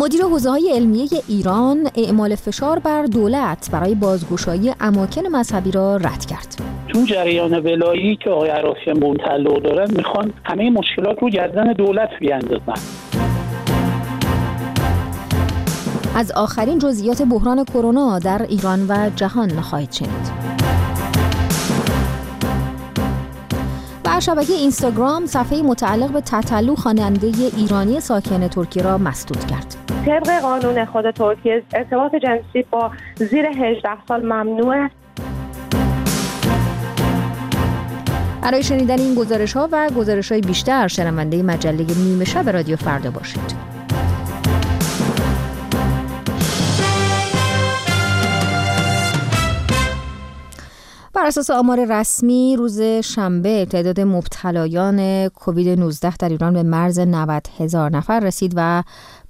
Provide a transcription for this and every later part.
مدیر حوزه‌های علمیه ایران اعمال فشار بر دولت برای بازگشایی اماکن مذهبی را رد کرد. تو جریان ولایی که آقای عرافی منطلق دارن میخوان همه مشکلات رو گردن دولت بیاندازن. از آخرین جزئیات بحران کرونا در ایران و جهان خواهید شنید. و شبکه اینستاگرام صفحه متعلق به تتلو خواننده ایرانی ساکن ترکیه را مسدود کرد. طبق قانون خود ترکیه ارتباط جنسی با زیر 18 سال ممنوعه. برای شنیدن این گزارش‌ها و گزارش‌های بیشتر شنونده مجله نیمه شب رادیو فردا باشید. بر اساس آمار رسمی روز شنبه تعداد مبتلایان کووید 19 در ایران به مرز 90,000 نفر رسید و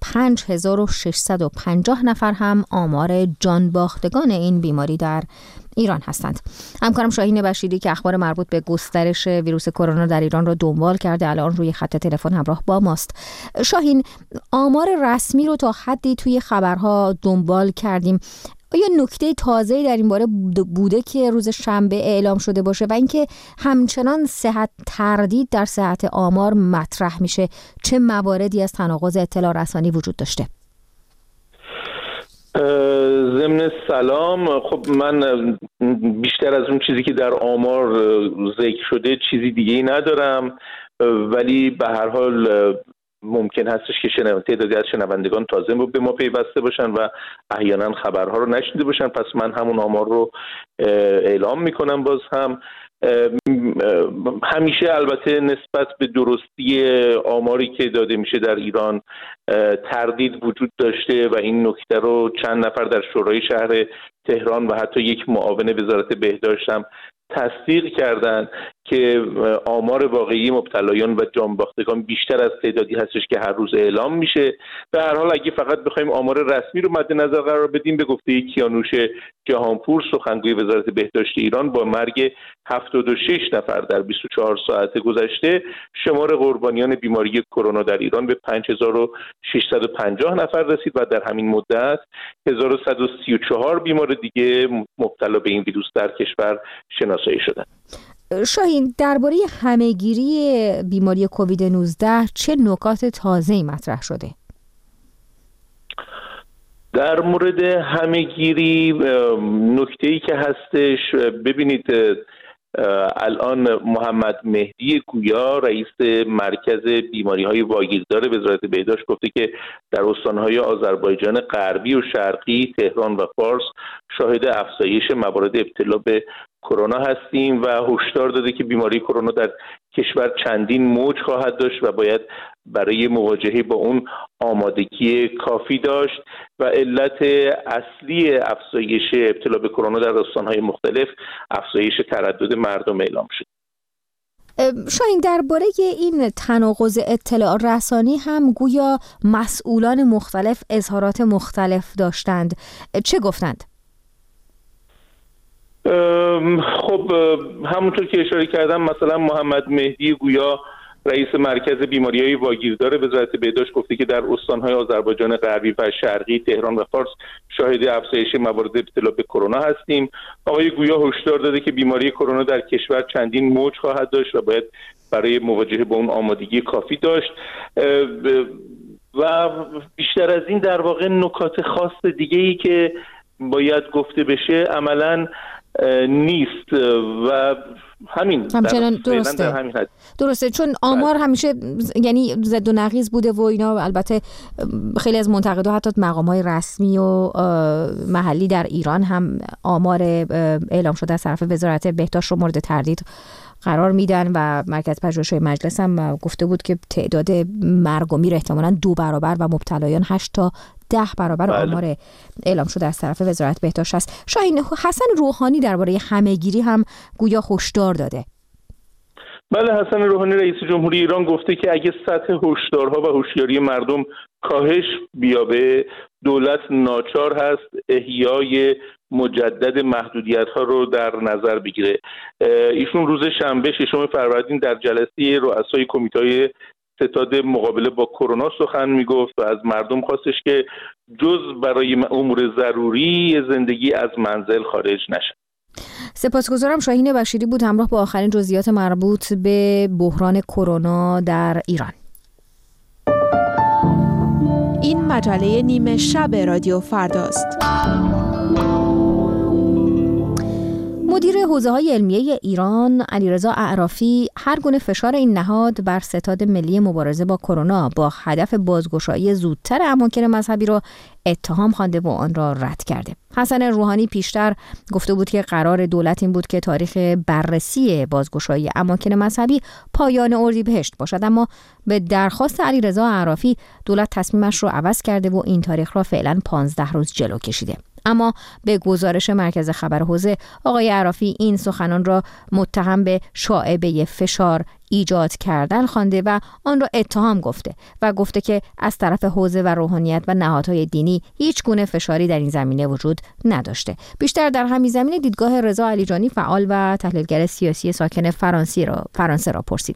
5,650 نفر هم آمار جان باختگان این بیماری در ایران هستند. همکارم شاهین بشیری که اخبار مربوط به گسترش ویروس کرونا در ایران را دنبال کرده الان روی خط تلفن همراه با ماست. شاهین، آمار رسمی رو تا حدی توی خبرها دنبال کردیم. آیا نکته تازه‌ای در این باره بوده که روز شنبه اعلام شده باشه و اینکه همچنان تردید در صحت آمار مطرح میشه؟ چه مواردی از تناقض اطلاع رسانی وجود داشته؟ ضمن سلام، خب من بیشتر از اون چیزی که در آمار ذکر شده چیزی دیگه ای ندارم، ولی به هر حال ممکن هستش که تعدادی از شنوندگان تازه به ما پیوسته باشن و احیانا خبرها رو نشنیده باشن، پس من همون آمار رو اعلام میکنم. باز هم همیشه البته نسبت به درستی آماری که داده میشه در ایران تردید وجود داشته و این نکته رو چند نفر در شورای شهر تهران و حتی یک معاون وزارت بهداشت هم تصدیق کردند که آمار واقعی مبتلایان و جانباختگان بیشتر از تعدادی هستش که هر روز اعلام میشه. به هر حال اگه فقط بخوایم آمار رسمی رو مد نظر قرار بدیم، به گفته کیانوش جهانپور سخنگوی وزارت بهداشت ایران، با مرگ 76 نفر در 24 ساعت گذشته شمار قربانیان بیماری کرونا در ایران به 5650 نفر رسید و در همین مدت 1134 بیمار دیگه مبتلا به این ویروس در کشور شناسایی شدند. شاهین، درباره همه‌گیری بیماری کووید 19 چه نکات تازه‌ای مطرح شده؟ در مورد همه‌گیری نکته‌ای که هستش، ببینید الان محمد مهدی گویا رئیس مرکز بیماری‌های واگیردار وزارت بهداشت گفته که در استان‌های آذربایجان غربی و شرقی، تهران و فارس شاهد افزایش موارد ابتلا به کرونا هستیم و هشدار داده که بیماری کرونا در کشور چندین موج خواهد داشت و باید برای مواجهه با اون آمادگی کافی داشت و علت اصلی افزایش ابتلا به کرونا در استان‌های مختلف افزایش تردد مردم اعلام شد. شاهین، درباره این تناقض اطلاع رسانی هم گویا مسئولان مختلف اظهارات مختلف داشتند. چه گفتند؟ خب همونطور که اشاره کردم، مثلا محمد مهدی گویا رئیس مرکز بیماری‌های واگیردار وزارت بهداشت گفته که در استان‌های آذربایجان غربی و شرقی، تهران و فارس شاهد افزایش موارد ابتلا به کرونا هستیم. آقای گویا هشدار داده که بیماری کرونا در کشور چندین موج خواهد داشت و باید برای مواجهه با اون آمادگی کافی داشت و بیشتر از این در واقع نکات خاص دیگه‌ای که باید گفته بشه عملاً نیست و همچنان درسته چون آمار همیشه یعنی ضد و نقیض بوده و اینا. البته خیلی از منتقدها حتی مقام‌های رسمی و محلی در ایران هم آمار اعلام شده از طرف وزارت بهداشت رو مورد تردید قرار میدن و مرکز پژوهش‌های مجلس هم گفته بود که تعداد مرگ و میر احتمالاً 2 برابر و مبتلایان 8 تا 10 برابر آمار اعلام شده از طرف وزارت بهداشت است. شاهین، حسن روحانی درباره همه‌گیری هم گویا هشدار داده. بله، حسن روحانی رئیس جمهوری ایران گفته که اگه سطح هشدارها و هوشیاری مردم کاهش بیابه، دولت ناچار هست احیای مجدد محدودیت‌ها رو در نظر بگیره. ایشون روز شنبه 6 فروردین در جلسه رؤسای کمیته‌های ستاد مقابله با کرونا سخن میگفت و از مردم خواستش که جز برای امور ضروری زندگی از منزل خارج نشن. سپاسگزارم. شاهین بشیری بود همراه با آخرین جزئیات مربوط به بحران کرونا در ایران. این مجله نیمه شب رادیو فرداست. مدیر حوزه‌های علمیه ایران علیرضا اعرافی هر گونه فشار این نهاد بر ستاد ملی مبارزه با کرونا با هدف بازگشایی زودتر اماکن مذهبی را اتهام خوانده و آن را رد کرده. حسن روحانی پیشتر گفته بود که قرار دولت این بود که تاریخ بررسی بازگشایی اماکن مذهبی پایان اردیبهشت باشد، اما به درخواست علیرضا اعرافی دولت تصمیمش رو عوض کرده و این تاریخ را فعلا 15 روز جلو کشیده. اما به گزارش مرکز خبر حوزه، آقای اعرافی این سخنان را متهم به شائبه فشار ایجاد کردن خوانده و آن را اتهام گفته و گفته که از طرف حوزه و روحانیت و نهادهای دینی هیچ گونه فشاری در این زمینه وجود نداشته. بیشتر در همین زمینه دیدگاه رضا علیجانی فعال و تحلیلگر سیاسی ساکن فرانسه را پرسیدیم.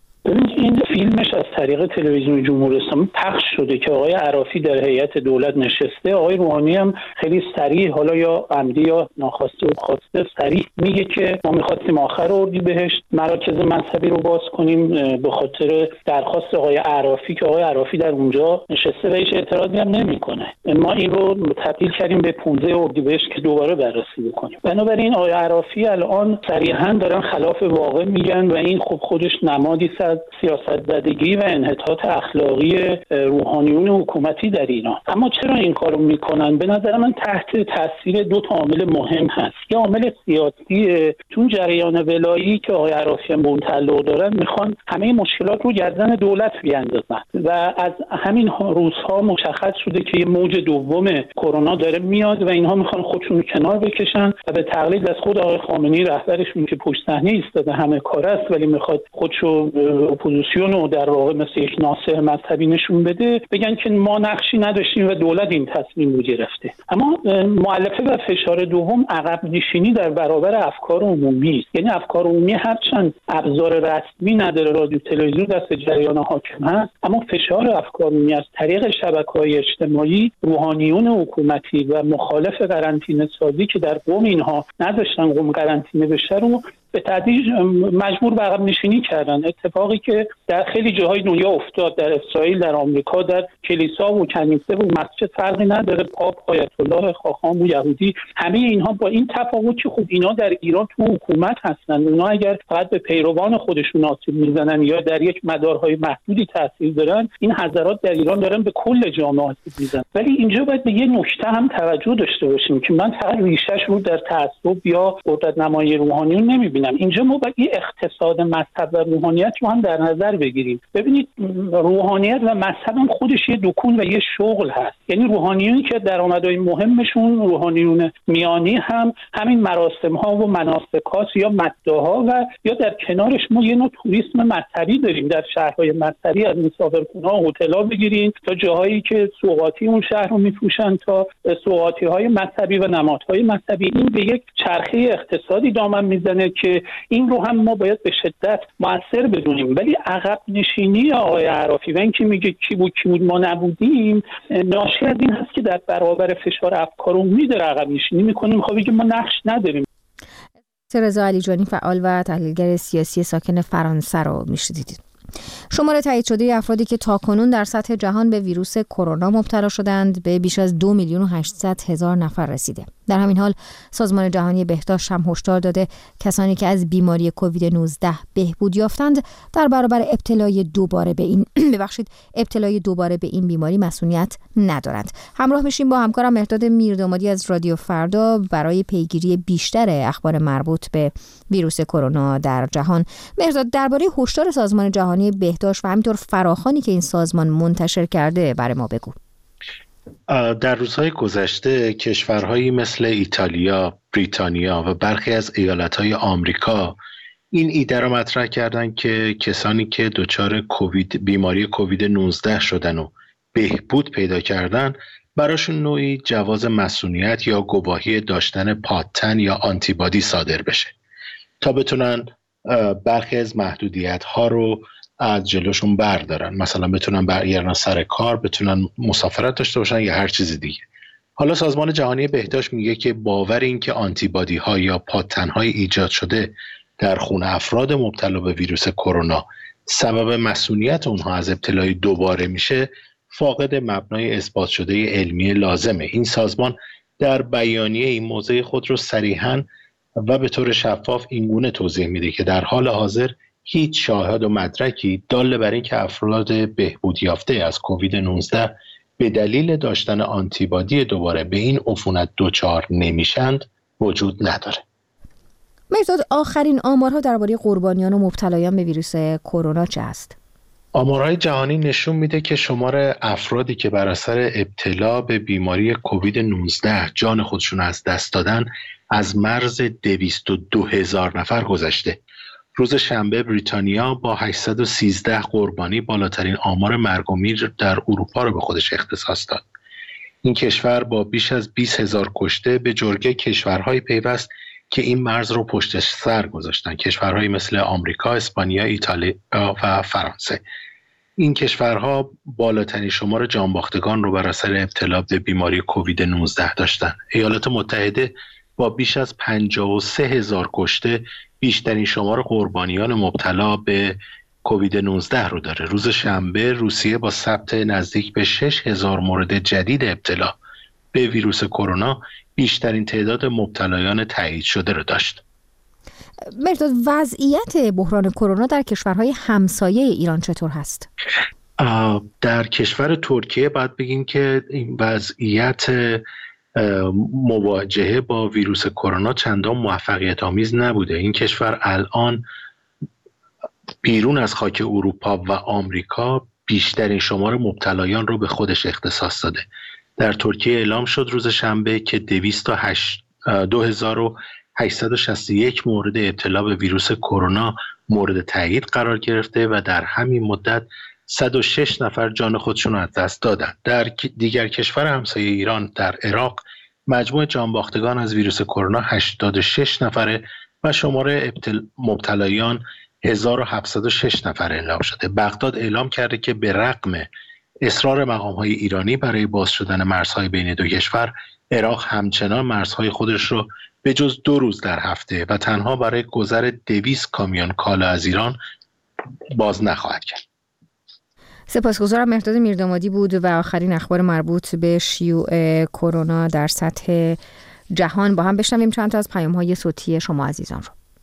این فیلمش از طریق تلویزیون جمهوری اسلامی پخش شده که آقای اعرافی در هیئت دولت نشسته. آقای روحانی هم خیلی صریح، حالا یا عمدی یا ناخواسته و خواسته، صریح میگه که ما می‌خواستیم آخر اردیبهشت مراکز مذهبی رو باز کنیم به خاطر درخواست آقای اعرافی که آقای اعرافی در اونجا نشسته و هیچ اعتراضی هم نمی‌کنه. ما این رو تبدیل کردیم به 15 اردیبهشت که دوباره بررسی بکنیم. بنابراین آقای اعرافی الان صریحاً دارن خلاف واقع میگن و این خب خودش نمادی از سیاست‌زدگی و انحطاط اخلاقی روحانیون حکومتی در ایران. اما چرا این کارو میکنن؟ به نظر من تحت تاثیر دو تا عامل مهم هست. یه عامل سیاسی، چون جریان ولایی که آقای اعرافی به اون تعلق دارن میخوان همه مشکلات رو گردن دولت بیاندازن و از همین روزها مشخص شده که یه موج دوم کرونا داره میاد و اینها میخوان خودشون کنار بکشن و به تقلید از خود آقای خامنه‌ای رهبرشون که پشت صحنه ایستاده همه کار است ولی میخواد خودشو اپوزیسیون رو در واقع مثل یک ناصح مذهبی نشون بده، بگن که ما نقشی نداشتیم و دولت این تصمیم رو گرفته. اما مؤلفه و فشار دوم عقب نشینی در برابر افکار عمومی است. یعنی افکار عمومی هرچند ابزار رسمی نداره، رادیو تلویزیون دست جریان حاکم هست، اما فشار افکار عمومی از طریق شبکه‌های اجتماعی روحانیون حکومتی و مخالف قرنطینه سازی که در قم اینها نداشتن قم قرنطینه بشه رو به تدریج مجبور به عقب نشینی کردن. اتفاقی که در خیلی جاهای دنیا افتاد، در اسرائیل، در آمریکا، در کلیسا و کنیسه و مسجد فرقی نداره، پاپ، آیت الله، خاخام و یهودی، همه اینها با این تفاوت که خب اینا در ایران تو حکومت هستن، اونا اگر فقط به پیروان خودشون آسیب میزنن یا در یک مدارهای محدودی تاثیر دارن، این حضرات در ایران دارن به کل جامعه آسیب میزنن. ولی اینجا باید به یه نکته هم توجه داشته باشیم که من فقط ریشش رو در تعصب یا قدرت‌نمایی روحانیون نمی‌بینم. اینجا ما باید یه اقتصاد مذهب و روحانیت رو هم در نظر بگیریم. ببینید روحانیت و مذهب هم خودش یه دکون و یه شغل هست. یعنی روحانیونی که درآمدهای مهمشون روحانیون میانی هم همین مراسم ها و مناسک هاست یا مداها و یا در کنارش ما یه نوع توریسم مذهبی داریم. در شهرهای مذهبی از مسافرخونه‌ها هتل‌ها بگیرین تا جاهایی که سوغاتی اون شهر رو می‌فروشن تا سوغاتی‌های مذهبی و نمادهای مذهبی. این به یک چرخه اقتصادی دامن میزنه که این رو هم ما باید به شدت مؤثر بدونیم. ولی عقب نشینی آقای اعرافی و اینکه میگه کی بود ما نبودیم، ناشی از این هست که در برابر فشار افکار عمومی داره عقب نشینی میکنیم. خب بگیم ما نقش نداریم. رضا علیجانی فعال و تحلیلگر سیاسی ساکن فرانسه رو میشنیدید. شمار تایید شده افرادی که تاکنون در سطح جهان به ویروس کرونا مبتلا شدند به بیش از 2,800,000 نفر رسیده. در همین حال سازمان جهانی بهداشت هم هشدار داده کسانی که از بیماری کووید 19 بهبود یافتند در برابر ابتلای دوباره به این بیماری مسئولیت ندارند. همراه میشیم با همکارم مهرداد میردامادی از رادیو فردا برای پیگیری بیشتر اخبار مربوط به ویروس کرونا در جهان. مهرداد، درباره هشدار سازمان جهانی بهداشت و همینطور فراخوانی که این سازمان منتشر کرده برای ما بگو. در روزهای گذشته کشورهایی مثل ایتالیا، بریتانیا و برخی از ایالتهای آمریکا این ایده را مطرح کردند که کسانی که دچار بیماری کووید 19 شدن و بهبود پیدا کردن براشون نوعی جواز مسئولیت یا گواهی داشتن پادتن یا آنتیبادی صادر بشه تا بتونن برخی از محدودیت ها رو از جلوشون بردارن، مثلا بتونن برگردن سر کار، بتونن مسافرت داشته باشن یا هر چیز دیگه. حالا سازمان جهانی بهداشت میگه که باور این که آنتیبادی ها یا پادتن‌های ایجاد شده در خون افراد مبتلا به ویروس کرونا سبب مسئولیت اونها از ابتلای دوباره میشه فاقد مبنای اثبات شده علمی لازمه. این سازمان در بیانیه این موضع خود رو صریحاً و به طور شفاف اینگونه توضیح میده که در حال حاضر هیچ شاهد و مدرکی دال بر این که افراد بهبود یافته از کووید 19 به دلیل داشتن آنتیبادی دوباره به این عفونت دچار نمیشند وجود نداره. مرداد، آخرین آمارها درباره قربانیان و مبتلایان به ویروس کرونا چه است؟ آمارهای جهانی نشون میده که شمار افرادی که بر اثر ابتلا به بیماری کووید 19 جان خودشون از دست دادن از مرز 202,000 نفر گذشته. روز شنبه بریتانیا با 813 قربانی بالاترین آمار مرگ و میر در اروپا رو به خودش اختصاص داد. این کشور با بیش از 20,000 کشته به جرگه کشورهای پیوست که این مرز رو پشت سر گذاشتن، کشورهایی مثل آمریکا، اسپانیا، ایتالیا و فرانسه. این کشورها بالاترین شمار جانباختگان رو بر اثر ابتلا به بیماری کووید 19 داشتن. ایالات متحده با بیش از 53,000 کشته بیشترین شمار قربانیان مبتلا به کووید 19 رو داره. روز شنبه روسیه با ثبت نزدیک به 6,000 مورد جدید ابتلا به ویروس کرونا بیشترین تعداد مبتلایان تایید شده رو داشت. مرداد، وضعیت بحران کرونا در کشورهای همسایه ایران چطور هست؟ در کشور ترکیه باید بگیم که این وضعیت مواجهه با ویروس کرونا چندان موفقیت آمیز نبوده. این کشور الان بیرون از خاک اروپا و آمریکا بیشترین شمار مبتلایان رو به خودش اختصاص داده. در ترکیه اعلام شد روز شنبه که 2,861 مورد ابتلا به ویروس کرونا مورد تایید قرار گرفته و در همین مدت 106 نفر جان خودشون از دست دادن. در دیگر کشور همسایه ایران، در عراق، مجموع جانباختگان از ویروس کرونا 86 نفره و شمار مبتلایان 1706 نفر اعلام شده. بغداد اعلام کرده که به رغم اصرار مقام‌های ایرانی برای باز شدن مرزهای بین دو کشور، عراق همچنان مرزهای خودش رو به جز 2 روز در هفته و تنها برای گذر 200 کامیون کالا از ایران باز نخواهد کرد. سپاسگزارم. مهرداد میردامادی بود و آخرین اخبار مربوط به شیوع کرونا در سطح جهان. با هم بشنویم چند تا از پیام‌های صوتی شما عزیزان رو.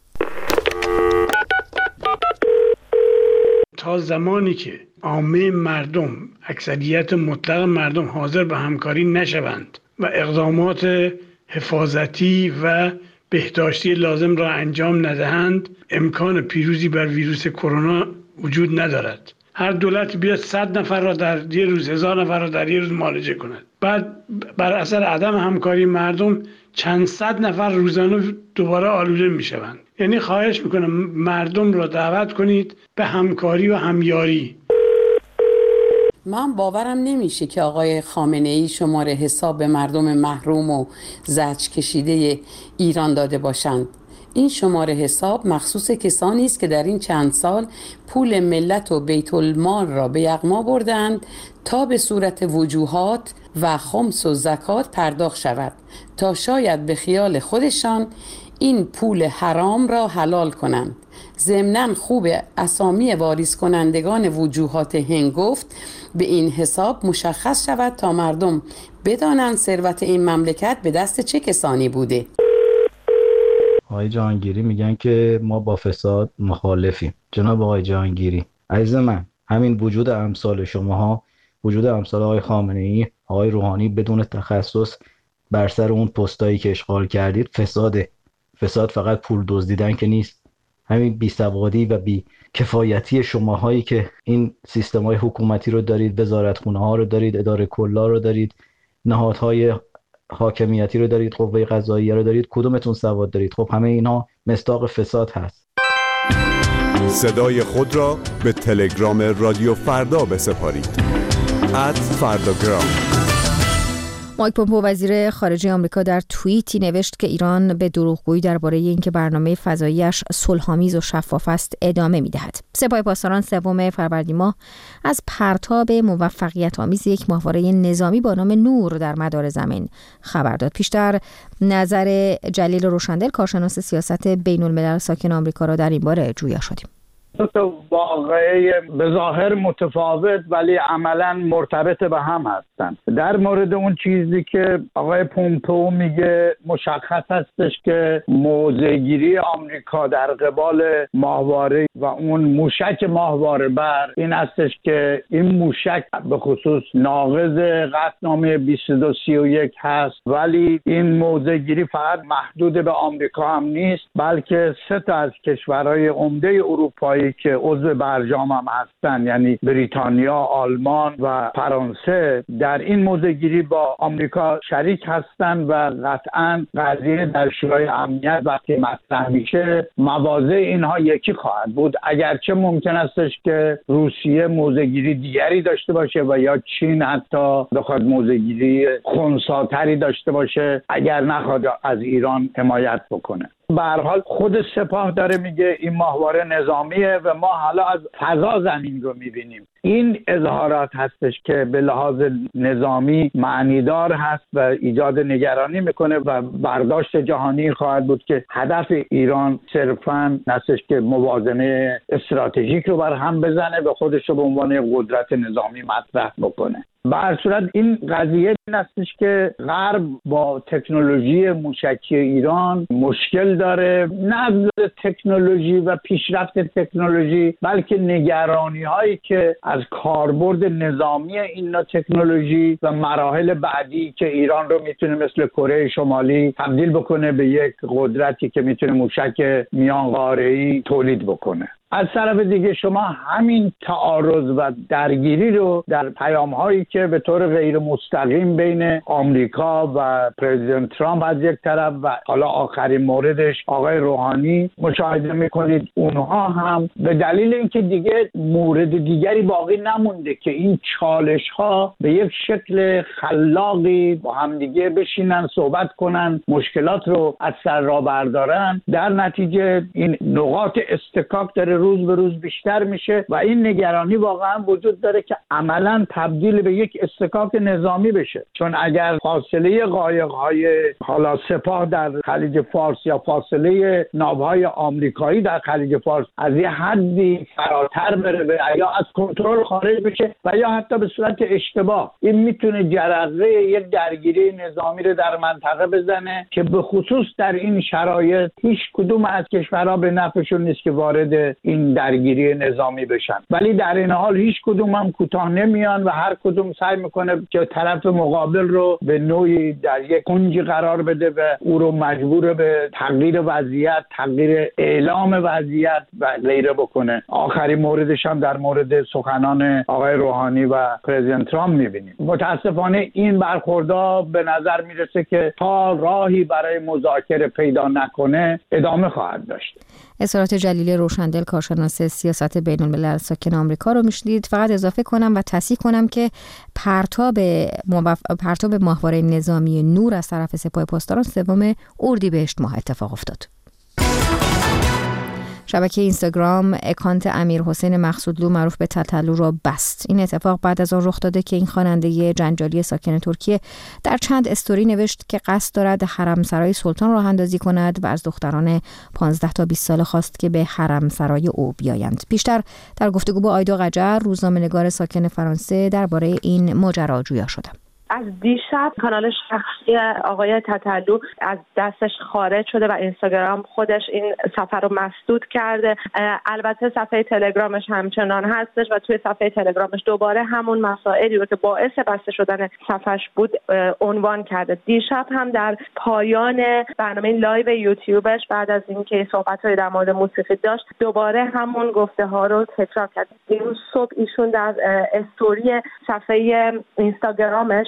تا زمانی که عامه مردم، اکثریت مطلق مردم حاضر به همکاری نشوند و اقدامات حفاظتی و بهداشتی لازم را انجام ندهند، امکان پیروزی بر ویروس کرونا وجود ندارد. هر دولت بیاد 100 نفر را در یه روز، 1000 نفر را در یه روز معالجه کند، بعد بر اثر عدم همکاری مردم چند صد نفر روزانه دوباره آلوده میشوند. یعنی خواهش میکنم مردم را دعوت کنید به همکاری و همیاری. من باورم نمیشه که آقای خامنه‌ای شماره حساب به مردم محروم و زجر کشیده ایران داده باشند. این شماره حساب مخصوص کسانی است که در این چند سال پول ملت و بیت المال را به یغما بردند تا به صورت وجوهات و خمس و زکات پرداخت شود تا شاید به خیال خودشان این پول حرام را حلال کنند. ضمناً خوب اسامی واریز کنندگان وجوهات هنگفت به این حساب مشخص شود تا مردم بدانند ثروت این مملکت به دست چه کسانی بوده. آقای جهانگیری میگن که ما با فساد مخالفیم. جناب آقای جهانگیری عزیز من، همین وجود امثال شماها، وجود امثال آقای خامنه‌ای، آقای روحانی بدون تخصص بر سر اون پستایی که اشغال کردید فساده. فساد فقط پول دزدیدن که نیست. همین بی‌سوادی و بی‌کفایتی شماهایی که این سیستم‌های حکومتی رو دارید، وزارتخونه‌ها رو دارید، اداره کلا رو دارید، نهادهای حاکمیتی رو دارید، قوه قضاییه رو دارید، کدومتون سواد دارید؟ خب همه اینها مصداق فساد هست. صدای خود را به تلگرام رادیو فردا بسپارید. @فرداگرام. مایک پومپئو وزیر خارجه آمریکا در توییتی نوشت که ایران به دروغگویی درباره اینکه برنامه فضاییش صلح‌آمیز و شفاف است ادامه می‌دهد. سپاه پاسداران 3 فروردین ماه از پرتاب موفقیت‌آمیز یک ماهواره نظامی با نام نور در مدار زمین خبر داد. پیشتر نظر جلیل روشندل کارشناس سیاست بین‌الملل ساکن آمریکا را در این باره جویا شدیم. دو واقعه به ظاهر متفاوت ولی عملاً مرتبط به هم هستند. در مورد اون چیزی که آقای پومپئو میگه مشخص هستش که موضع‌گیری آمریکا در قبال ماهواره و اون موشک ماهواره بر این هستش که این موشک به خصوص ناقض قطعنامه 2231 هست، ولی این موضع‌گیری فقط محدود به آمریکا هم نیست بلکه 3 از کشورهای عمده اروپایی که عضو برجام هم هستن، یعنی بریتانیا، آلمان و فرانسه، در این موضع‌گیری با آمریکا شریک هستن و قطعاً قضیه در شورای امنیت وقتی مطرح میشه مواضع اینها یکی خواهد بود، اگرچه ممکن استش که روسیه موضع‌گیری دیگری داشته باشه و یا چین حتی بخواد موضع‌گیری خنثی‌تری داشته باشه اگر نخواد از ایران حمایت بکنه. به هر حال خود سپاه داره میگه این ماهواره نظامیه و ما حالا از فضا زمین رو میبینیم. این اظهارات هستش که به لحاظ نظامی معنیدار هست و ایجاد نگرانی میکنه و برداشت جهانی خواهد بود که هدف ایران صرفاً نستش که موازنه استراتژیک رو برهم بزنه و خودش رو به عنوان قدرت نظامی مطرح بکنه. به هر صورت این قضیه این هستش که غرب با تکنولوژی موشکی ایران مشکل داره، نه از تکنولوژی و پیشرفت تکنولوژی بلکه نگرانی هایی که از کاربرد نظامی این نوع تکنولوژی و مراحل بعدی که ایران رو میتونه مثل کره شمالی تبدیل بکنه به یک قدرتی که میتونه موشک میان قاره‌ای تولید بکنه. از طرف دیگه شما همین تعارض و درگیری رو در پیام‌هایی که به طور غیر مستقیم بین آمریکا و پرزیدنت ترامپ از یک طرف و حالا آخرین موردش آقای روحانی مشاهده می‌کنید، اونها هم به دلیل اینکه دیگه مورد دیگری باقی نمونده که این چالش‌ها به یک شکل خلاقی با هم دیگه بشینن صحبت کنن، مشکلات رو از سر راه بردارن، در نتیجه این نقاط استکاک داره روز به روز بیشتر میشه و این نگرانی واقعا وجود داره که عملاً تبدیل به یک استکاک نظامی بشه، چون اگر فاصله قایق‌های حالا سپاه در خلیج فارس یا فاصله ناوهای آمریکایی در خلیج فارس از یه حدی فراتر بره و یا از کنترل خارج بشه و یا حتی به صورت اشتباه این میتونه جرقه یک درگیری نظامی رو در منطقه بزنه که به خصوص در این شرایط هیچ کدوم از کشورها به نفعشون نیست که وارد این درگیری نظامی بشن، ولی در این حال هیچ کدوم هم کوتاه نمیان و هر کدوم سعی میکنه که طرف مقابل رو به نوعی در یک کنجی قرار بده و او رو مجبور به تغییر وضعیت، تغییر اعلام وضعیت و غیره بکنه. آخرین موردش هم در مورد سخنان آقای روحانی و پرزیدنت ترامپ میبینیم. متاسفانه این برخوردها به نظر میرسه که تا راهی برای مذاکره پیدا نکنه ادامه خواهد داشت. اظهارات جلیل روشندل کارشناس سیاست بین‌الملل ساکن آمریکا رو میشنید. فقط اضافه کنم و تصحیح کنم که پرتاب ماهواره نظامی نور از طرف سپاه پاسداران 3 اردیبهشت ماه اتفاق افتاد. شبکه اینستاگرام اکانت امیرحسین مقصودلو معروف به تتلو را بست. این اتفاق بعد از آن رخ داده که این خواننده جنجالی ساکن ترکیه در چند استوری نوشت که قصد دارد حرمسرای سلطان راه اندازی کند و از دختران 15 تا 20 ساله خواست که به حرمسرای او بیایند. بیشتر در گفتگو با آیدا قجر، روزنامه‌نگار ساکن فرانسه، درباره این ماجرا جویا شدم. از دیشب کانال شخصی آقای تتلو از دستش خارج شده و اینستاگرام خودش این صفحه رو مسدود کرده. البته صفحه تلگرامش همچنان هستش و توی صفحه تلگرامش دوباره همون مسائلی رو که باعث بسته شدن صفحش بود عنوان کرده. دیشب هم در پایان برنامه لایو یوتیوبش بعد از اینکه صحبت‌های در مورد موسیقی داشت دوباره همون گفته ها رو تکرار کرد. امروز صبح ایشون در استوری صفحه اینستاگرامش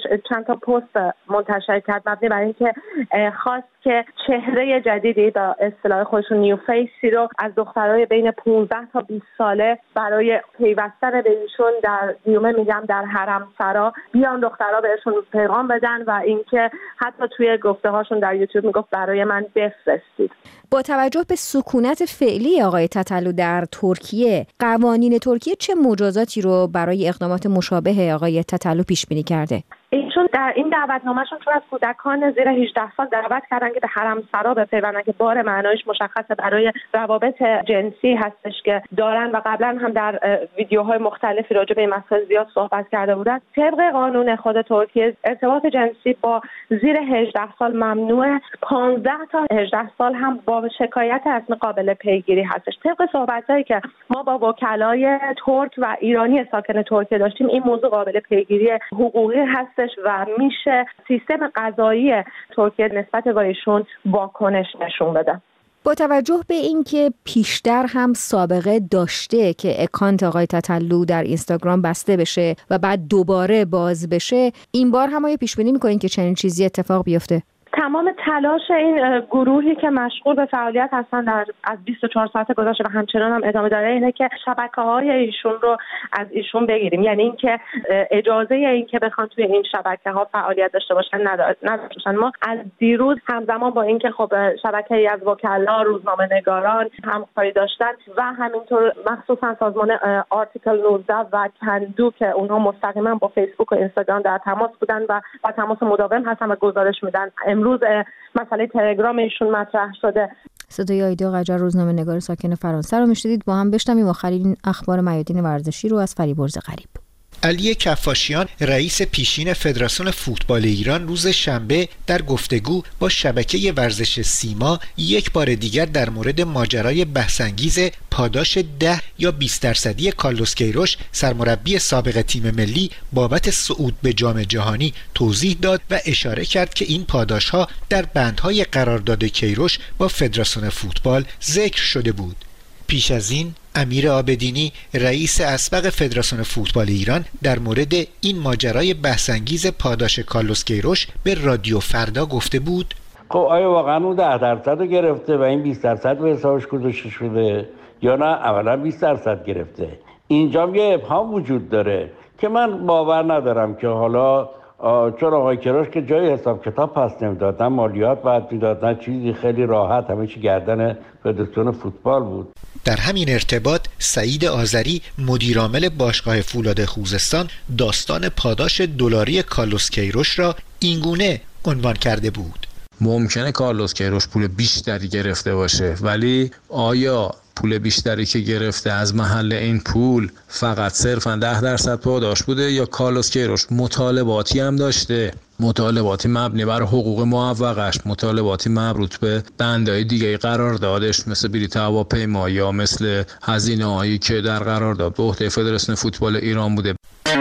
چند تا پست منتشر کرد مبنی بر اینکه خواست که چهره جدیدی با اصطلاح خودشون نیو فیسی رو از دخترای بین 15 تا 20 ساله برای پیوستن به ایشون در در حرم سرا بیان دخترها بهشون پیغام بدن و اینکه حتی توی گفته هاشون در یوتیوب میگفت برای من بفرستید. با توجه به سکونت فعلی آقای تتلو در ترکیه، قوانین ترکیه چه مجازاتی رو برای اقدامات مشابه آقای تتلو پیش بینی کرده؟ ایشون در این دعوتنامه‌شون چون از کودکان زیر 18 سال دعوت کردن که به حرم سرا بپیوندن که بار معنایش مشخصه برای روابط جنسی هستش که دارن و قبلا هم در ویدیوهای مختلفی راجع به این مسائل زیاد صحبت کرده بودن. طبق قانون خود ترکیه ارتباط جنسی با زیر 18 سال ممنوعه، 15 تا 18 سال هم با شکایت اصلا قابل پیگیری هستش. طبق صحبتایی که ما با وکلای ترک و ایرانی ساکن ترکیه داشتیم این موضوع قابل پیگیری حقوقی هست و میشه سیستم قضایی ترکیه نسبت به ایشون واکنش نشون بده. با توجه به اینکه پیشتر هم سابقه داشته که اکانت آقای تتلو در اینستاگرام بسته بشه و بعد دوباره باز بشه، این بار هم آیا پیش بینی می‌کنین که چنین چیزی اتفاق بیفته؟ تمام تلاش این گروهی که مشغول به فعالیت هستن از 24 ساعت گذشته و همچنان هم ادامه داره اینه که شبکه‌های ایشون رو از ایشون بگیریم، یعنی اینکه اجازه این که بخوان توی این شبکه‌ها فعالیت داشته باشن نداشتن. ما از دیروز همزمان با اینکه خب شبکه‌ای از وکلا، روزنامه‌نگاران همکاری داشتن و همینطور مخصوصا سازمان آرتیکل 19 و کندو که اونها مستقیما با فیسبوک و اینستاگرام در تماس بودن و با تماس مداوم هستن و گزارش میدن. امروز مسئله تلگرام ایشون مطرح شده. صدای آیدا قجر، روزنامه‌نگار ساکن فرانسه رو میشنیدید. با هم بشنویم آخرین اخبار میادین ورزشی رو از فریبرز غریب. علی کفاشیان رئیس پیشین فدراسیون فوتبال ایران روز شنبه در گفتگو با شبکه ورزش سیما یک بار دیگر در مورد ماجرای بحث‌انگیز پاداش 10 یا 20% کارلوس کیروش سرمربی سابق تیم ملی بابت صعود به جام جهانی توضیح داد و اشاره کرد که این پاداش‌ها در بندهای قرارداد کیروش با فدراسیون فوتبال ذکر شده بود. پیش از این امیر عابدینی رئیس اسبق فدراسیون فوتبال ایران در مورد این ماجرای بحث‌انگیز پاداش کارلوس کیروش به رادیو فردا گفته بود: خب آیا واقعا اون 10% رو گرفته و این 20% به حسابش گذاشته شده یا نه اولا 20% گرفته؟ اینجا یه ابهام وجود داره که من باور ندارم که حالا چون آقای کیروش که جای حساب کتاب پس نمیدادن، مالیات باید میدادن، چیزی خیلی راحت همه چی گردن فدراسیون فوتبال بود. در همین ارتباط سعید آذری مدیرعامل باشگاه فولاد خوزستان داستان پاداش دلاری کارلوس کیروش را اینگونه عنوان کرده بود: ممکنه کارلوس کیروش پول بیشتری گرفته باشه، ولی آیا پول بیشتری که گرفته از محل این پول فقط صرفاً 10% پاداش بوده یا کارلوس کیروش مطالباتی هم داشته؟ مطالباتی مبنی بر حقوق معوقش، مطالباتی مربوط به بندهای دیگه قراردادش مثل بلیط هواپیما یا مثل هزینه‌هایی که در قرارداد به عهده فدراسیون فوتبال ایران بوده.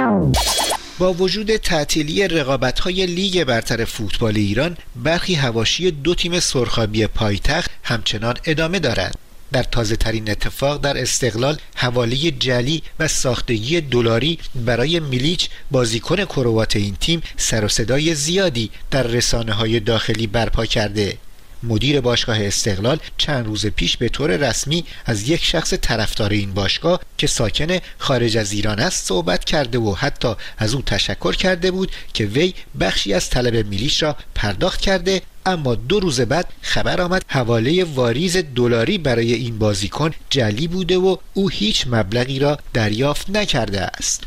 با وجود تعطیلی رقابت‌های لیگ برتر فوتبال ایران، برخی حواشی دو تیم سرخابی پایتخت همچنان ادامه دارند. در تازه ترین اتفاق در استقلال حواله جعلی و ساختگی دلاری برای میلیچ بازیکن کروات این تیم سر و صدای زیادی در رسانه‌های داخلی برپا کرده. مدیر باشگاه استقلال چند روز پیش به طور رسمی از یک شخص طرفدار این باشگاه که ساکن خارج از ایران است صحبت کرده و حتی از او تشکر کرده بود که وی بخشی از طلب میلیچ را پرداخت کرده، اما 2 روز بعد خبر آمد حواله واریز دلاری برای این بازیکن جعلی بوده و او هیچ مبلغی را دریافت نکرده است.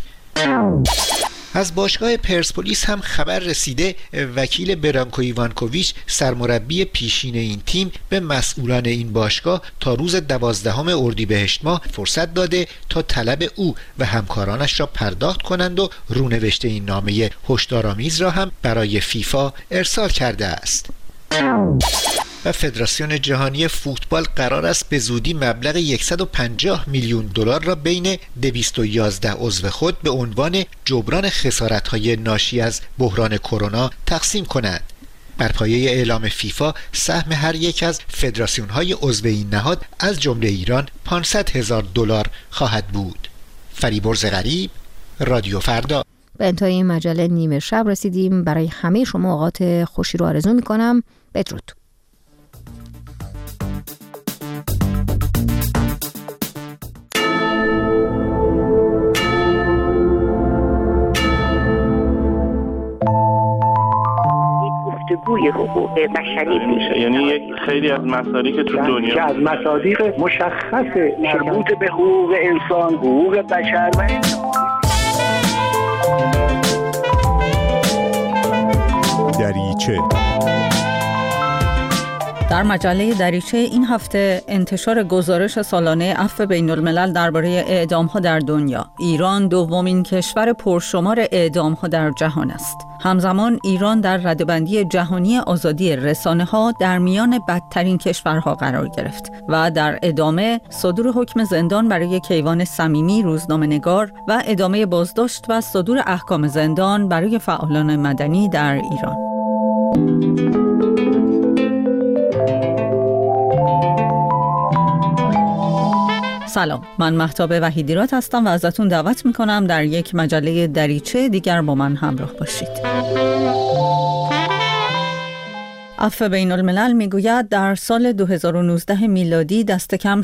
از باشگاه پرسپولیس هم خبر رسیده وکیل برانکو ایوانکوویچ سرمربی پیشین این تیم به مسئولان این باشگاه تا روز 12 اردیبهشت ماه فرصت داده تا طلب او و همکارانش را پرداخت کنند و رونوشت این نامه هشدارآمیز را هم برای فیفا ارسال کرده است. و فدراسیون جهانی فوتبال قرار است به زودی مبلغ $150 میلیون را بین 211 عضو خود به عنوان جبران خسارت‌های ناشی از بحران کرونا تقسیم کند. بر پایه اعلام فیفا سهم هر یک از فدراسیون‌های عضو این نهاد از جمله ایران $500,000 خواهد بود. فریبرز غریب، رادیو فردا. به انتهای این مجله نیمه شب رسیدیم. برای همه شما اوقات خوشی رو آرزو میکنم. بدرود. گفتگوی حقوق بشری میشه، یعنی یک خیلی از مصادیق تو دنیا که از مصادیق مشخص مربوط به حقوق انسان، حقوق بشر و دریچه. در مجله دریچه این هفته انتشار گزارش سالانه عفو بین‌الملل درباره اعدام‌ها در دنیا. ایران دومین کشور پرشمار اعدام‌ها در جهان است. همزمان ایران در رده‌بندی جهانی آزادی رسانه‌ها در میان بدترین کشورها قرار گرفت و در ادامه صدور حکم زندان برای کیوان صمیمی روزنامه‌نگار و ادامه بازداشت و صدور احکام زندان برای فعالان مدنی در ایران. سلام، من مهتاب وحیدیرات هستم و ازتون دعوت میکنم در یک مجله دریچه دیگر با من همراه باشید. عفو بین‌الملل میگوید در سال 2019 میلادی دست کم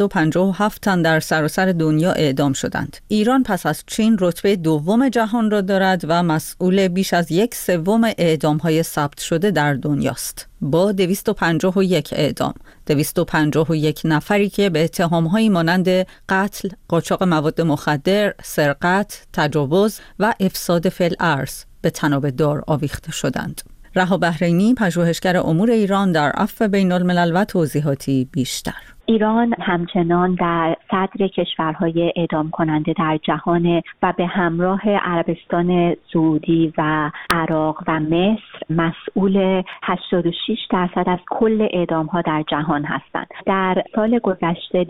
657 تن در سراسر دنیا اعدام شدند. ایران پس از چین رتبه دوم جهان را دارد و مسئول بیش از 1/3 اعدام‌های ثبت شده در دنیاست. با 251 اعدام، 251 نفری که به اتهام‌هایی مانند قتل، قاچاق مواد مخدر، سرقت، تجاوز و افساد فی الارض به طناب دار آویخته شدند. رها بحرینی، پژوهشگر امور ایران در عفو بین‌الملل و توضیحاتی بیشتر. ایران همچنان در صدر کشورهای اعدام کننده در جهان و به همراه عربستان سعودی و عراق و مصر مسئول 86% از کل اعدام‌ها در جهان هستند. در سال گذشته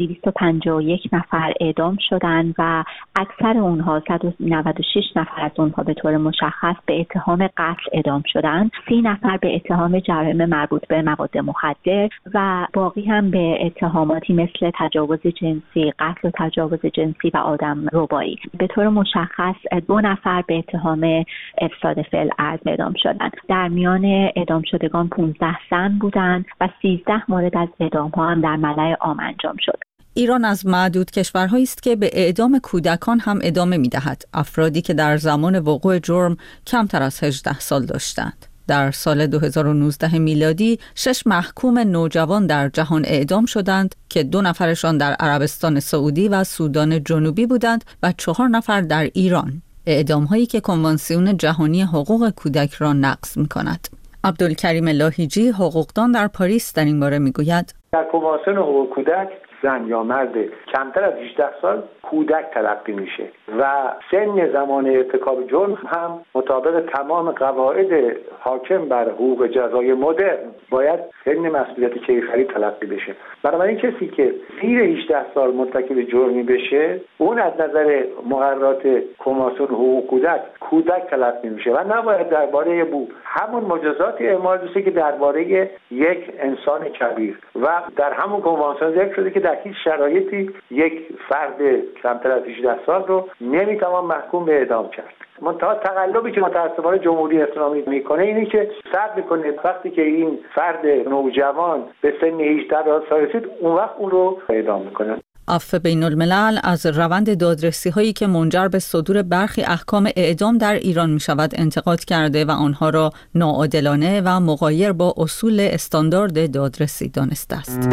251 نفر اعدام شدند و اکثر اونها 196 نفر از اونها به طور مشخص به اتهام قتل اعدام شدند، 30 نفر به اتهام جرایم مربوط به مواد مخدر و باقی هم به اتهاماتی مثل تجاوز جنسی، قتل و تجاوز جنسی و آدم ربایی. به طور مشخص 2 نفر به اتهام افساد فی الارض اعدام شدند. در میان اعدام شدگان 15 زن بودند و 13 مورد از اعدام‌ها هم در ملأ عام انجام شد. ایران از معدود کشورهایی است که به اعدام کودکان هم ادامه می‌دهد، افرادی که در زمان وقوع جرم کمتر از 18 سال داشتند. در سال 2019 میلادی 6 محکوم نوجوان در جهان اعدام شدند که 2 نفرشان در عربستان سعودی و سودان جنوبی بودند و 4 نفر در ایران. اعدام‌هایی که کنوانسیون جهانی حقوق کودک را نقض می‌کند. عبدالکریم لاهیجی، حقوقدان در پاریس، در این باره می‌گوید: در کنوانسیون حقوق کودک زن یا مرد کمتر از 18 سال کودک تلقی میشه و سن زمان ارتکاب جرم هم مطابق تمام قواعد حاکم بر حقوق جزای مدرن باید سن مسئولیت کیفری تلقی بشه. بنابراین کسی که زیر 18 سال مرتکب جرمی بشه اون از نظر مقررات کنوانسیون حقوق کودک تلقی میشه و نباید درباره همون مجازات اعمال بشه که درباره یک انسان کبیر و در همون کنوانسیون ذکر شده که در هیچ شرایطی یک فرد کمتر از 18 سال رو نمیتوان محکوم به اعدام کرد. منتها تقلبی که متاسفانه جمهوری اسلامی میکنه اینه که صبر میکنه وقتی که این فرد نوجوان به سن 18 سال رسید اون وقت اون رو اعدام میکنه. عفو بین‌الملل از روند دادرسی هایی که منجر به صدور برخی احکام اعدام در ایران می شود انتقاد کرده و آنها را ناعادلانه و مغایر با اصول استاندارد دادرسی دانسته است.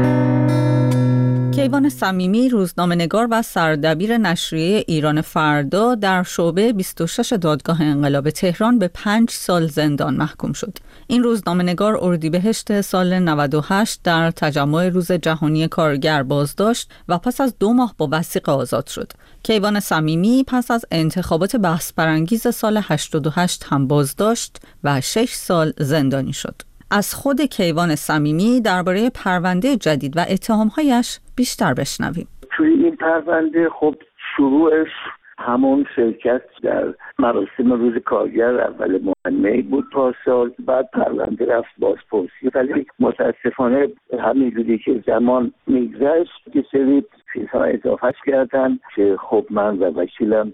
کیوان صمیمی، روزنامه‌نگار و سردبیر نشریه ایران فردا، در شعبه 26 دادگاه انقلاب تهران به 5 سال زندان محکوم شد. این روزنامه‌نگار اردیبهشت سال 98 در تجمع روز جهانی کارگر بازداشت و پس از 2 ماه با وثیقه آزاد شد. کیوان صمیمی پس از انتخابات بحث برانگیز سال 88 هم بازداشت و 6 سال زندانی شد. از خود کیوان صمیمی درباره پرونده جدید و اتهام‌هایش بیشتر بشنویم. توی این پرونده خب شروعش همون شرکت در مراسم روز کارگر اول ماه بود پارسال، بعد پرونده رفت بازپرسی، ولی متاسفانه همینجوری که زمان میگذشت که سری چیزها اضافهش کردن که خب من و وکیلم اعتراض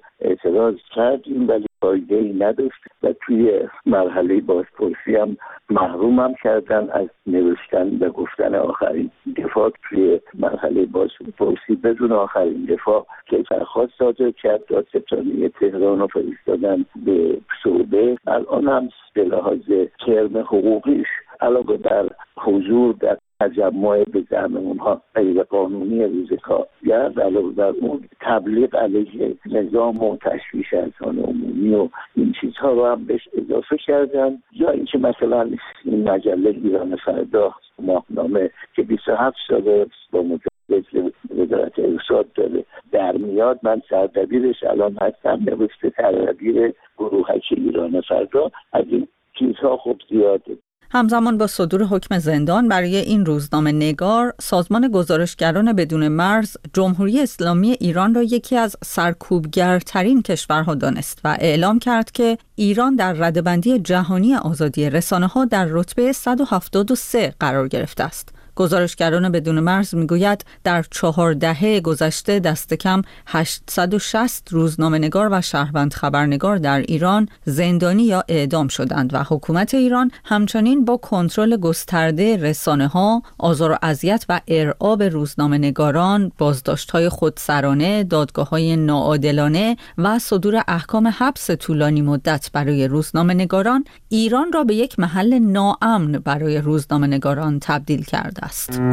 اعتراض کردیم ولی فایده‌ای نداشت و توی مرحله بازپرسی هم محرومم کردن از نوشتن و گفتن آخرین دفاع. توی مرحله بازپرسی بدون آخرین دفاع که درخواست صادر کرد دادستانی تهران رو فرستادن به صوبه. الان هم به لحاظ ترم حقوقیش علاوه بر حضور در تجمع به زعم اونها غیر قانونی روز کارگر، علاوه بر اون تبلیغ علیه نظام و تشویش اذهان عمومی و این چیزها رو هم بهش اضافه کردن. یا اینکه مثلا این مجله ایران فردا ماهنامه که 27 سال با مجلس وزارت ارشاد داره در میاد، من سردبیرش الان هستم، نوشته سردبیر گروهک ایران فردا. از این چیزها خب زیاده. همزمان با صدور حکم زندان برای این روزنامه نگار، سازمان گزارشگران بدون مرز جمهوری اسلامی ایران را یکی از سرکوبگرترین کشورها دانست و اعلام کرد که ایران در رده‌بندی جهانی آزادی رسانه‌ها در رتبه 173 قرار گرفته است. گزارشگران بدون مرز میگوید در 4 دهه گذشته دست کم 860 روزنامه‌نگار و شهروند خبرنگار در ایران زندانی یا اعدام شدند و حکومت ایران همچنین با کنترل گسترده رسانه‌ها، آزار و اذیت و ارعاب روزنامه‌نگاران، بازداشت‌های خودسرانه، دادگاه‌های ناعادلانه و صدور احکام حبس طولانی مدت برای روزنامه‌نگاران ایران را به یک محل ناامن برای روزنامه‌نگاران تبدیل کرده است.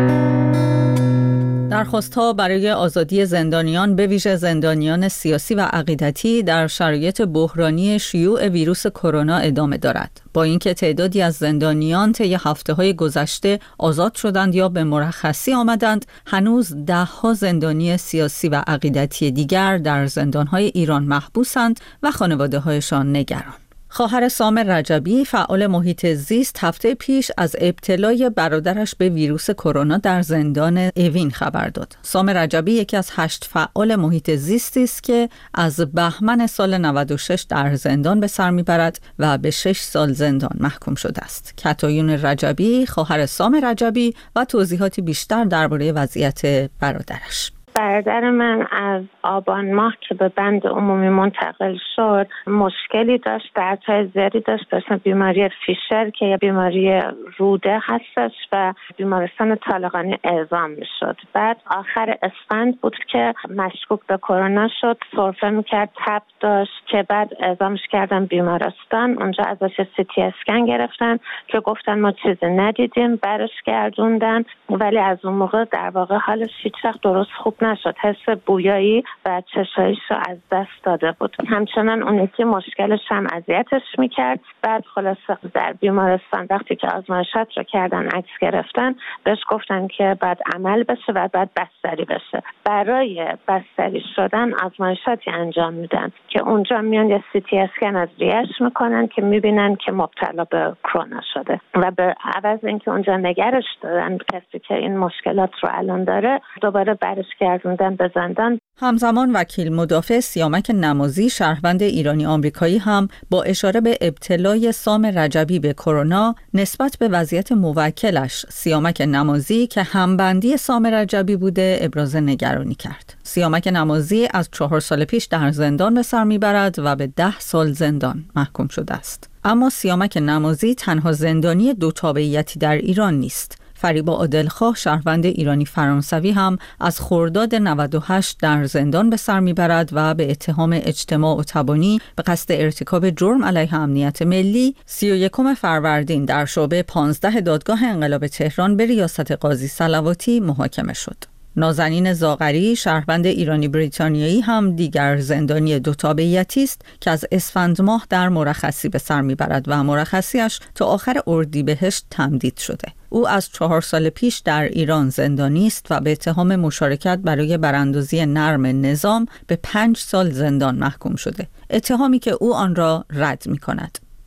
درخواست‌ها برای آزادی زندانیان به ویژه زندانیان سیاسی و عقیدتی در شرایط بحرانی شیوع ویروس کرونا ادامه دارد. با اینکه تعدادی از زندانیان طی هفته‌های گذشته آزاد شدند یا به مرخصی آمدند، هنوز ده‌ها زندانی سیاسی و عقیدتی دیگر در زندان‌های ایران محبوسند و خانواده‌هایشان نگران. خواهر سامر رجبی، فعال محیط زیست، هفته پیش از ابتلای برادرش به ویروس کرونا در زندان اوین خبر داد. سامر رجبی یکی از 8 فعال محیط زیستی است که از بهمن سال 96 در زندان به سر میبرد و به 6 سال زندان محکوم شده است. کتایون رجبی، خواهر سامر رجبی و توضیحاتی بیشتر درباره وضعیت برادرش. برادر من از آبان ماه که به بند عمومی منتقل شد مشکلی داشت، دردهای زیادی داشت، مثل بیماری فیشر که یه بیماری روده هستش و بیمارستان طالقانی اعزام میشد. بعد آخر اسفند بود که مشکوک به کرونا شد، سرفه میکرد، تب داشت که بعد اعزامش کردن بیمارستان. اونجا ازش CT اسکن گرفتن که گفتن ما چیزی ندیدیم، برش گردوندن، ولی از اون موقع در واقع حالش هیچ وقت درست خوب نشد. حس بویایی و چشایش رو از دست داده بود. همچنان اون یکی مشکلش هم اذیتش میکرد. بعد خلاصه در بیمارستان وقتی که آزمایشات رو کردن، عکس گرفتن، بهش گفتن که بعد عمل بشه و بعد بستری بشه. برای بستری شدن آزمایشاتی انجام میدن که اونجا میان یه CT اسکن از ریه‌اش میکنن که میبینن که مبتلا به کرونا شده و به عوض اینکه اونجا نگرش دارن کسی که این مشکلات رو الان داره، دوباره برش گردوندن به زندان. همزمان وکیل مدافع سیامک نمازی، شهروند ایرانی آمریکایی، هم با اشاره به ابتلای سامر رجبی به کرونا نسبت به وضعیت موکلش سیامک نمازی که همبندی سامر رجبی بوده ابراز نگرانی کرد. سیامک نمازی از 4 سال پیش در زندان به سر میبرد و به 10 سال زندان محکوم شده است. اما سیامک نمازی تنها زندانی 2 تابعیتی در ایران نیست. فریبا عادلخواه، شهروند ایرانی فرانسوی، هم از خرداد 98 در زندان به سر میبرد و به اتهام اجتماع و تبانی به قصد ارتکاب جرم علیه امنیت ملی 31 فروردین در شعبه 15 دادگاه انقلاب تهران به ریاست قاضی صلواتی محاکمه شد. نازنین زاغری، شهروند ایرانی بریتانیایی، هم دیگر زندانی 2 تابعیتی است که از اسفند ماه در مرخصی به سر میبرد و مرخصیش تا آخر اردیبهشت تمدید شده. او از 4 سال پیش در ایران زندانی است و به اتهام مشارکت برای براندازی نرم نظام به 5 سال زندان محکوم شده، اتهامی که او آن را رد می‌کند.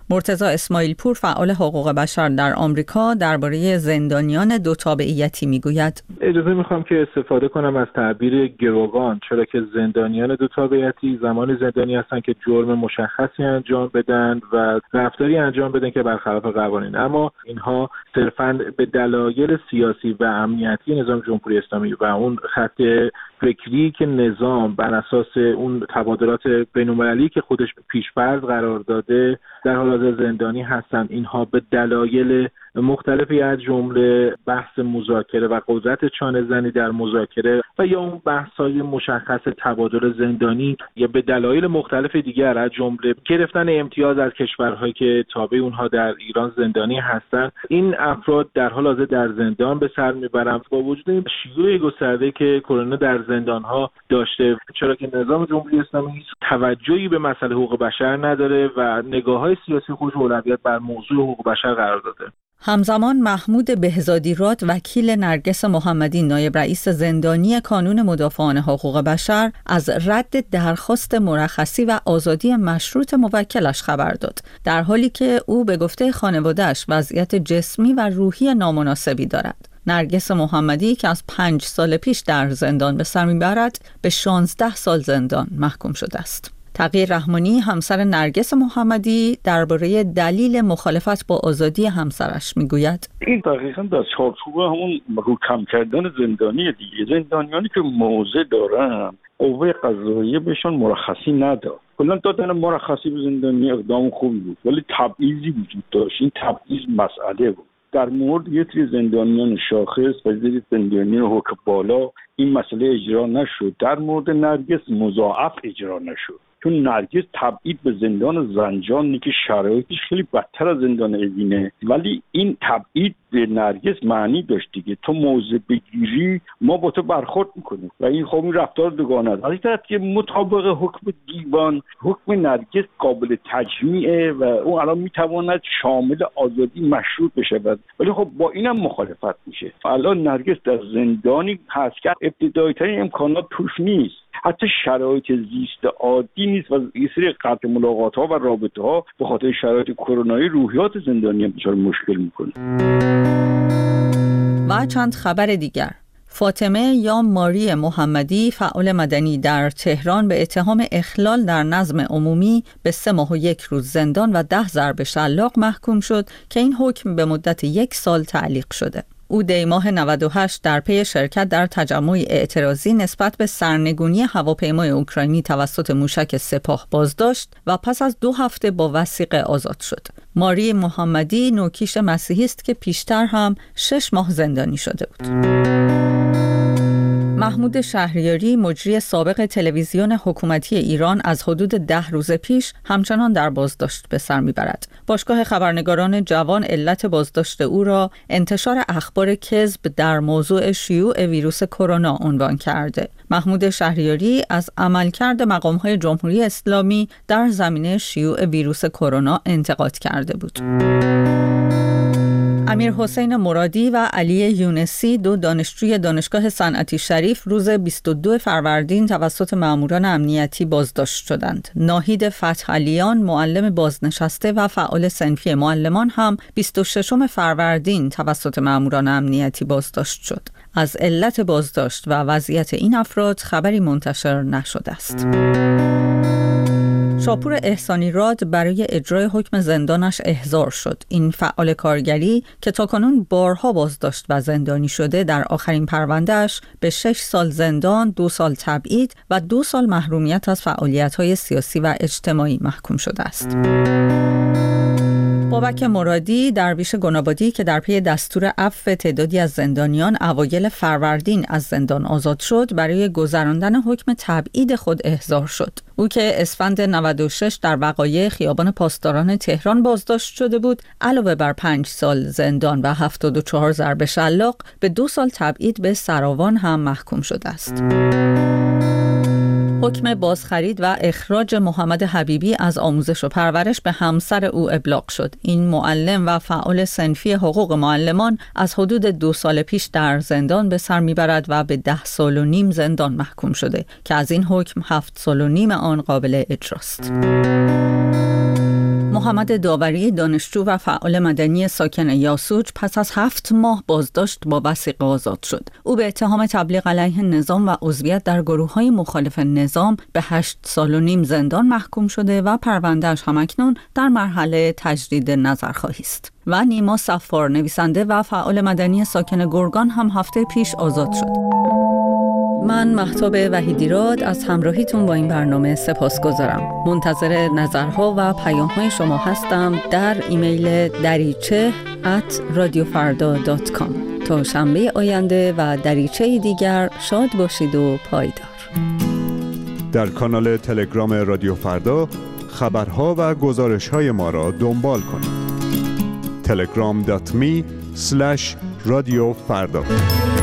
مرتضی اسماعیل پور فعال حقوق بشر در آمریکا درباره زندانیان دو تابعیتی میگوید. اجازه میخوام که استفاده کنم از تعبیر گروگان، چرا که زندانیان دو تابعیتی زمان زندانی هستن که جرم مشخصی انجام بدن و رفتاری انجام بدن که برخلاف قوانین، اما اینها صرفاً به دلایل سیاسی و امنیتی نظام جمهوری اسلامی و اون خط فکری که نظام بر اساس اون تبادلات بین‌المللی که خودش پیش‌فرض قرار داده در حال حاضر زندانی هستند. اینها به دلایل مختلفی از جمله بحث مذاکره و قدرت چانه زنی در مذاکره و یا اون بحث‌های مشخص تبادل زندانی یا به دلایل مختلف دیگر از جمله گرفتن امتیاز از کشورهایی که تابع اونها در ایران زندانی هستند، این افراد در حال حاضر در زندان به سر میبرند. با وجود این شیوع گسترده که کرونا در زندان‌ها داشته، چرا که نظام جمهوری اسلامی توجهی به مسئله حقوق بشر نداره و نگاه‌های سیاسی خودش اولویت بر موضوع حقوق بشر قرار داده. همزمان محمود بهزادی-راد وکیل نرگس محمدی نایب رئیس زندانی کانون مدافعان حقوق بشر از رد درخواست مرخصی و آزادی مشروط موکلش خبر داد، در حالی که او به گفته خانواده‌اش وضعیت جسمی و روحی نامناسبی دارد. نرگس محمدی که از 5 سال پیش در زندان به سر میبرد به 16 سال زندان محکوم شده است. تقی رحمانی همسر نرگس محمدی درباره دلیل مخالفت با آزادی همسرش میگوید. این دقیقاً در چارچوب همون رو کم کردن زندانی دیگه، زندانیانی که موضع دارن قوه قضاییه بهشون مرخصی نداد. کلا دادن مرخصی به زندانی اقدام خوبی بود، ولی تبعیضی وجود داشت. این تبعیض مسئله بود. در مورد یه سری زندانیان شاخص و یه زندانیان حکم بالا این مسئله اجرا نشد. در مورد نرگس مضاعف اجرا نشد، چون نرگس تبعید به زندان زنجان که شرایطش خیلی بدتر از زندان اوینه، ولی این تبعید به نرگس معنی داشت دیگه، تو موضع بگیری ما با تو برخورد میکنیم و این خب این رفتار دوگانه است. از این طرف که مطابق حکم دیوان حکم نرگس قابل تجمیعه و اون الان میتواند شامل آزادی مشروط بشود، ولی خب با اینم مخالفت میشه. الان نرگس در زندانی هست که ابتدایی ترین امکانات توش نیست، حتی شرایط زیست عادی نیست و یه سری قطع ملاقات ها و رابطه ها به خاطر شرایط کرونایی روحیات زندانیان بسیار مشکل میکنه. و چند خبر دیگر. فاطمه یا ماری محمدی فعال مدنی در تهران به اتهام اخلال در نظم عمومی به 3 ماه و 1 روز زندان و 10 ضرب شلاق محکوم شد که این حکم به مدت 1 سال تعلیق شده. او دی ماه 98 در پی شرکت در تجمعی اعتراضی نسبت به سرنگونی هواپیمای اوکراینی توسط موشک سپاه بازداشت و پس از 2 هفته با وثیقه آزاد شد. ماری محمدی نوکیش مسیحی است که پیشتر هم 6 ماه زندانی شده بود. محمود شهریاری مجری سابق تلویزیون حکومتی ایران از حدود 10 روز پیش همچنان در بازداشت به سر میبرد. باشگاه خبرنگاران جوان علت بازداشت او را انتشار اخبار کذب در موضوع شیوع ویروس کرونا عنوان کرده. محمود شهریاری از عملکرد مقام‌های جمهوری اسلامی در زمینه شیوع ویروس کرونا انتقاد کرده بود. امیر حسین مرادی و علی یونسی 2 دانشجوی دانشگاه صنعتی شریف روز 22 فروردین توسط ماموران امنیتی بازداشت شدند. ناهید فتحعلیان معلم بازنشسته و فعال صنفی معلمان هم 26 فروردین توسط ماموران امنیتی بازداشت شد. از علت بازداشت و وضعیت این افراد خبری منتشر نشده است. شاپور احسانی-راد برای اجرای حکم زندانش احضار شد. این فعال کارگری که تاکنون بارها بازداشت و زندانی شده در آخرین پروندهش به 6 سال زندان، 2 سال تبعید و 2 سال محرومیت از فعالیت‌های سیاسی و اجتماعی محکوم شده است. بابک مرادی درویش گنابادی که در پی دستور عفو تعدادی از زندانیان اوایل فروردین از زندان آزاد شد، برای گذراندن حکم تبعید خود احضار شد. او که اسفند 96 در وقایع خیابان پاسداران تهران بازداشت شده بود، علاوه بر 5 سال زندان و 74 ضرب شلاق به 2 سال تبعید به سراوان هم محکوم شده است. حکم بازخرید و اخراج محمد حبیبی از آموزش و پرورش به همسر او ابلاغ شد. این معلم و فعال صنفی حقوق معلمان از حدود 2 سال پیش در زندان به سر میبرد و به 10 سال و نیم زندان محکوم شده که از این حکم 7 سال و نیم آن قابل اجراست. محمد داوری دانشجو و فعال مدنی ساکن یاسوج پس از 7 ماه بازداشت با وثیقه آزاد شد. او به اتهام تبلیغ علیه نظام و عضویت در گروه‌های مخالف نظام به 8 سال و نیم زندان محکوم شده و پرونده‌اش همکنون در مرحله تجدید نظرخواهی است. و نیما صفار نویسنده و فعال مدنی ساکن گرگان هم هفته پیش آزاد شد. من مهتاب وحیدیراد از همراهیتون با این برنامه سپاسگزارم. منتظر نظرها و پیام‌های شما هستم در ایمیل dariche@radiofarda.com. تا شنبه آینده و دریچه دیگر شاد باشید و پایدار. در کانال تلگرام رادیو فردا خبرها و گزارش‌های ما را دنبال کنید. telegram.me/radiofarda